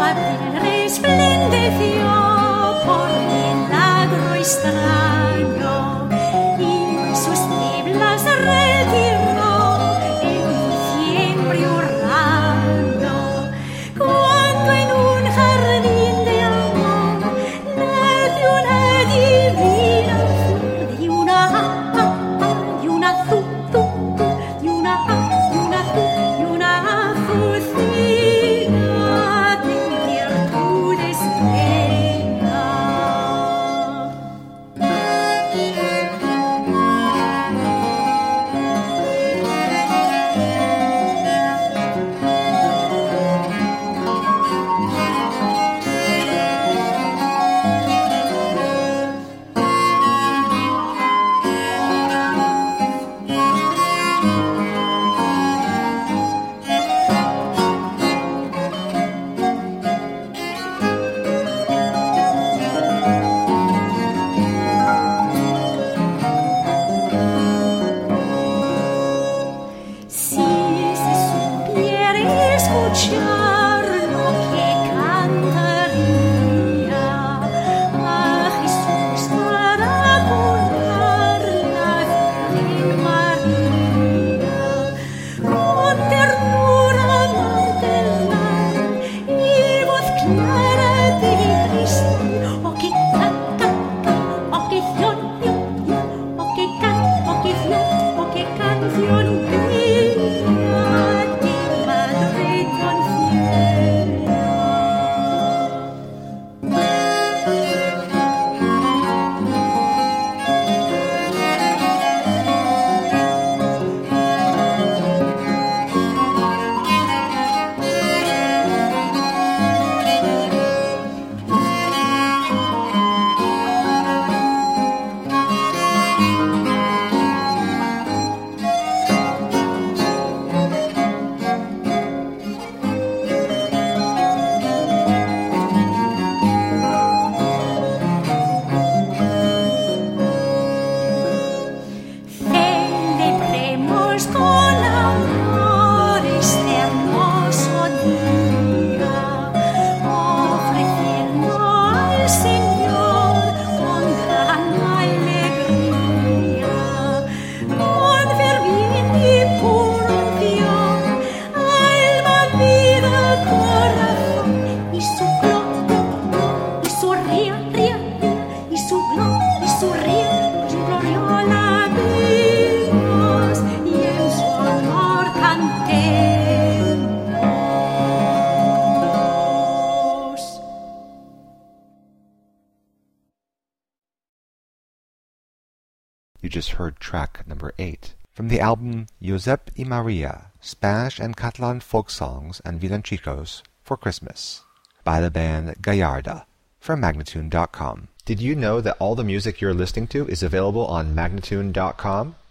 You just heard track number 8 from the album Josep y Maria, Spanish and Catalan Folk Songs and Villancicos for Christmas by the band Gallarda from Magnatune.com. Did you know that all the music you're listening to is available on Magnatune.com?